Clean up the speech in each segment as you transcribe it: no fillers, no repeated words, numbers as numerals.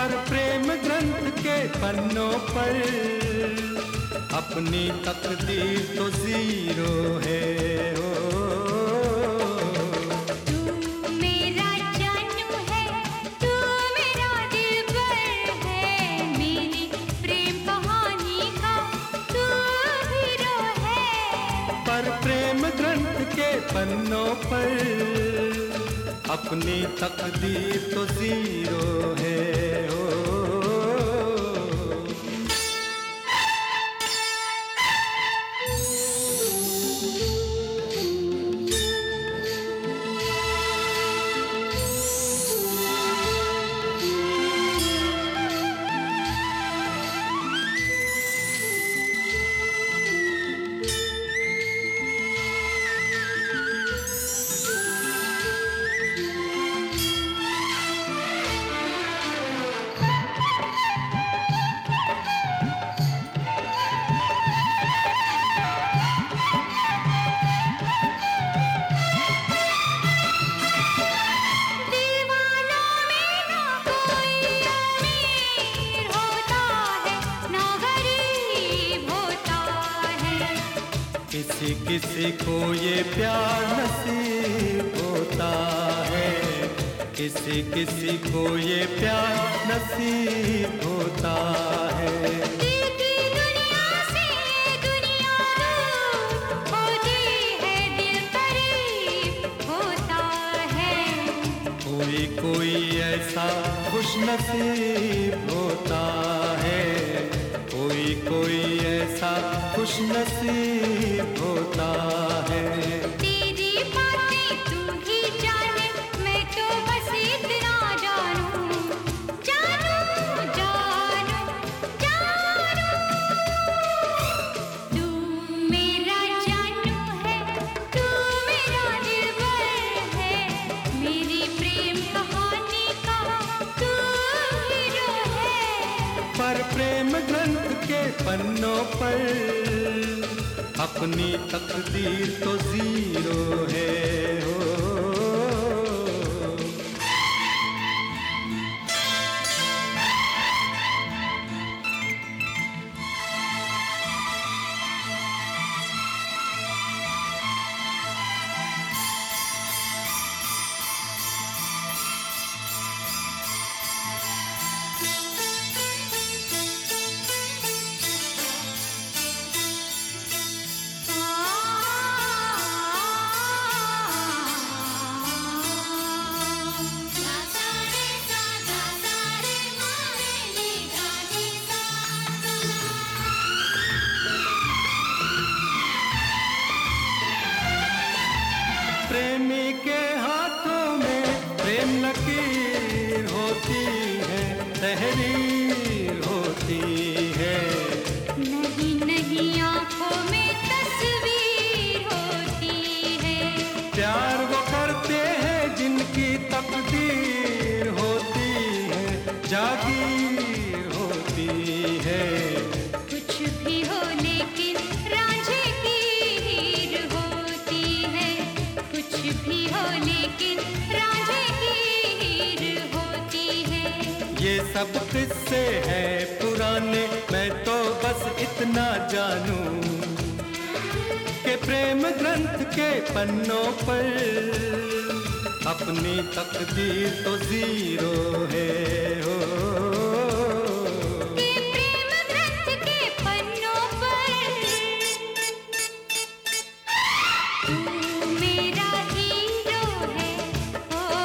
पर प्रेम ग्रंथ के पन्नों पर अपनी तकदीर तो जीरो है। ओ तू मेरा जानू है, तू मेरा दिलबर है, मेरी प्रेम कहानी का तू हीरो है। पर प्रेम ग्रंथ के पन्नों पर अपनी तकदीर तो जीरो है। ओ किसी किसी को ये प्यार नसीब होता है, किसी किसी को ये प्यार नसीब होता है। दुनिया से दुनिया दूर होती है, दिल करीब होता है। कोई कोई ऐसा खुश नसीब होता है, कोई कोई ऐसा खुश नसीब होता है। तेरी बातें तू ही जाने, मैं तो बस इतना जानूं, जानूं जानूं जानूं। तू मेरा जानू है, तू मेरा दिलबर है, मेरी प्रेम कहानी का तू हीरो है। पर प्रेम ग्रंथ के पन्नों पर अपनी तकदीर तो जीरो है। हो प्रेमी के हाथों में प्रेम लकीर होती है, तहरीर होती है। नहीं नहीं आंखों में तस्वीर होती है। प्यार वो करते हैं जिनकी तकदीर होती है, जागीर होती है। कुछ भी हो लेकिन रांझे की हीर होती है, कुछ भी हो लेकिन रांझे की हीर होती है। ये सब किस्से हैं पुराने, मैं तो बस इतना जानूं कि प्रेम ग्रंथ के पन्नों पर अपनी तकदीर तो जीरो है। हो प्रेम ग्रंथ के पन्नों पर तू मेरा हीरो है। ओ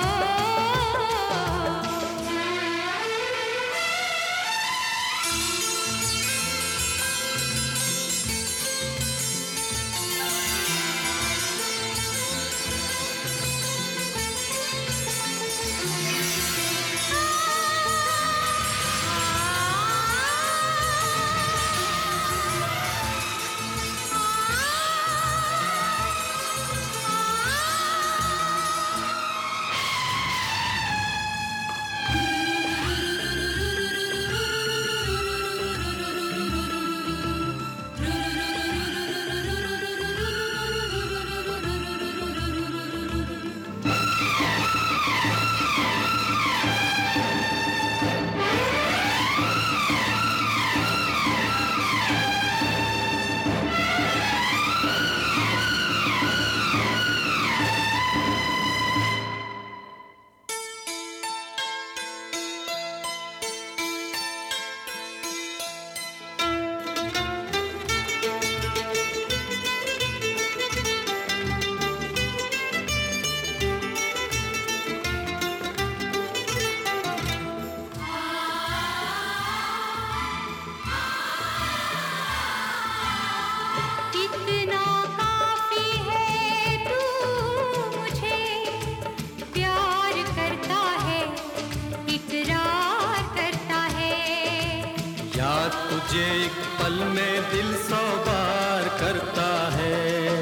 तुझे एक पल में दिल 100 बार करता है।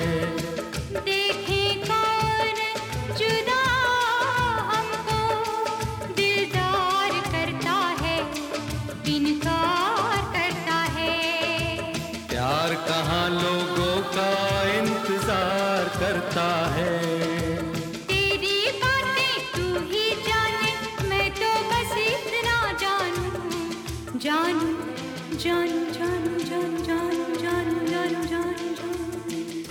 देखे कौन जुदा हमको दिलदार करता है, इनकार करता है। प्यार कहाँ लोगों का इंतजार करता है। तेरी बातें तू ही जाने, मैं तो बस इतना जानूं, जानूं, जानूं, जानूं, जानूं, जानूं, जानूं, जानूं, जानूं, जानूं।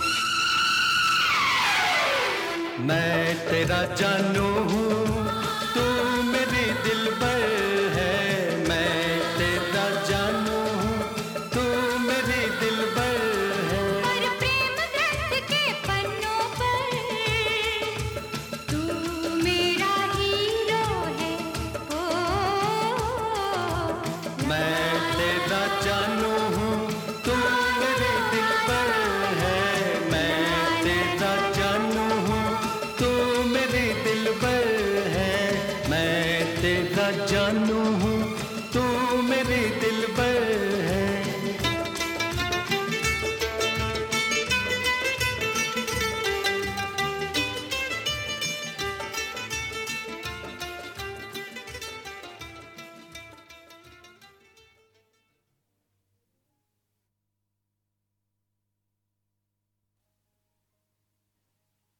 मैं तेरा जानू हूँ, तू मेरी दिलबर है। मैं तेरा जानू हूँ, तू मेरी दिलबर है। और प्रेम ग्रंथ के पन्नों पर तू मेरा हीरो है। ओ मैं तेरा जानू हूँ, तू मेरी दिलबर है। मैं तेरा जानू हूँ, तू मेरी दिलबर है। मैं तेरा जानू हूँ, तू मेरी दिलबर